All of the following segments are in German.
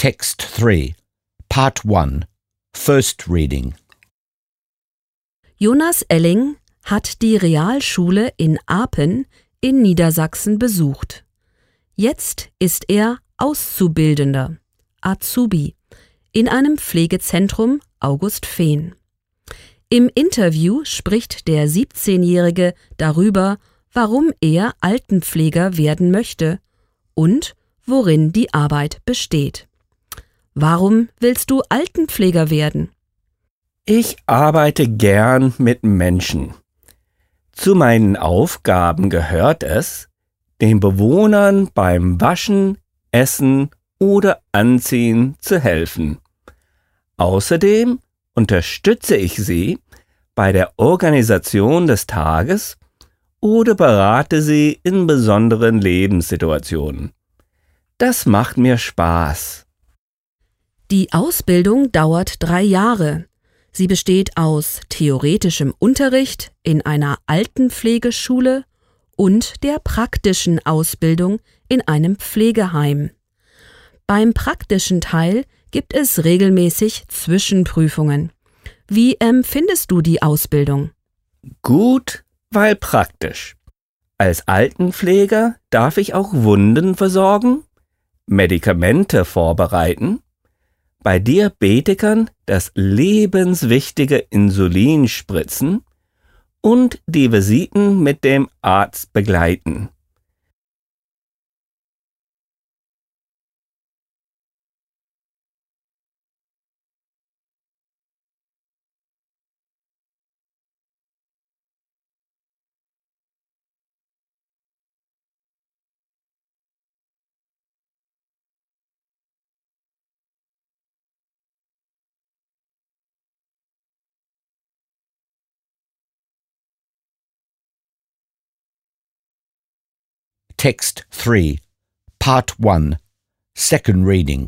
Text 3, Part 1, First Reading. Jonas Elling hat die Realschule in Apen in Niedersachsen besucht. Jetzt ist er Auszubildender, Azubi, in einem Pflegezentrum August Fehn. Im Interview spricht der 17-Jährige darüber, warum er Altenpfleger werden möchte und worin die Arbeit besteht. Warum willst du Altenpfleger werden? Ich arbeite gern mit Menschen. Zu meinen Aufgaben gehört es, den Bewohnern beim Waschen, Essen oder Anziehen zu helfen. Außerdem unterstütze ich sie bei der Organisation des Tages oder berate sie in besonderen Lebenssituationen. Das macht mir Spaß. Die Ausbildung dauert 3 Jahre. Sie besteht aus theoretischem Unterricht in einer Altenpflegeschule und der praktischen Ausbildung in einem Pflegeheim. Beim praktischen Teil gibt es regelmäßig Zwischenprüfungen. Wie empfindest du die Ausbildung? Gut, weil praktisch. Als Altenpfleger darf ich auch Wunden versorgen, Medikamente vorbereiten, bei Diabetikern das lebenswichtige Insulin spritzen und die Visiten mit dem Arzt begleiten. Text 3, Part 1, Second Reading.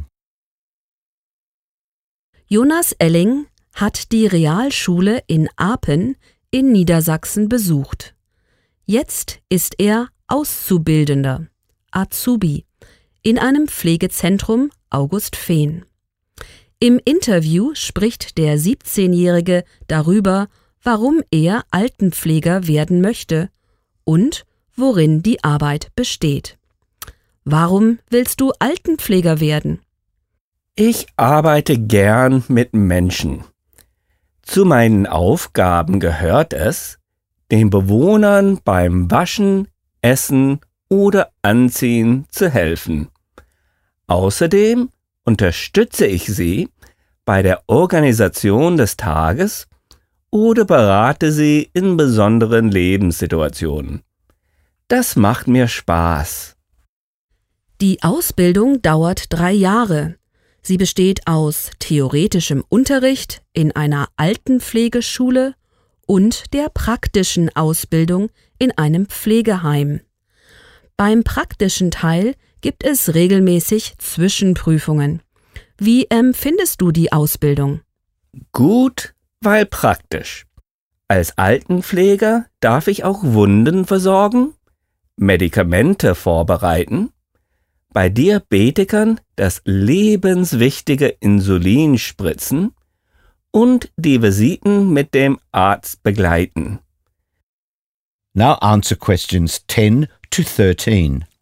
Jonas Elling hat die Realschule in Apen in Niedersachsen besucht. Jetzt ist er Auszubildender, Azubi, in einem Pflegezentrum August Fehn. Im Interview spricht der 17-Jährige darüber, warum er Altenpfleger werden möchte und worin die Arbeit besteht. Warum willst du Altenpfleger werden? Ich arbeite gern mit Menschen. Zu meinen Aufgaben gehört es, den Bewohnern beim Waschen, Essen oder Anziehen zu helfen. Außerdem unterstütze ich sie bei der Organisation des Tages oder berate sie in besonderen Lebenssituationen. Das macht mir Spaß. Die Ausbildung dauert 3 Jahre. Sie besteht aus theoretischem Unterricht in einer Altenpflegeschule und der praktischen Ausbildung in einem Pflegeheim. Beim praktischen Teil gibt es regelmäßig Zwischenprüfungen. Wie empfindest du die Ausbildung? Gut, weil praktisch. Als Altenpfleger darf ich auch Wunden versorgen, Medikamente vorbereiten, bei Diabetikern das lebenswichtige Insulin spritzen und die Visiten mit dem Arzt begleiten. Now answer questions 10 to 13.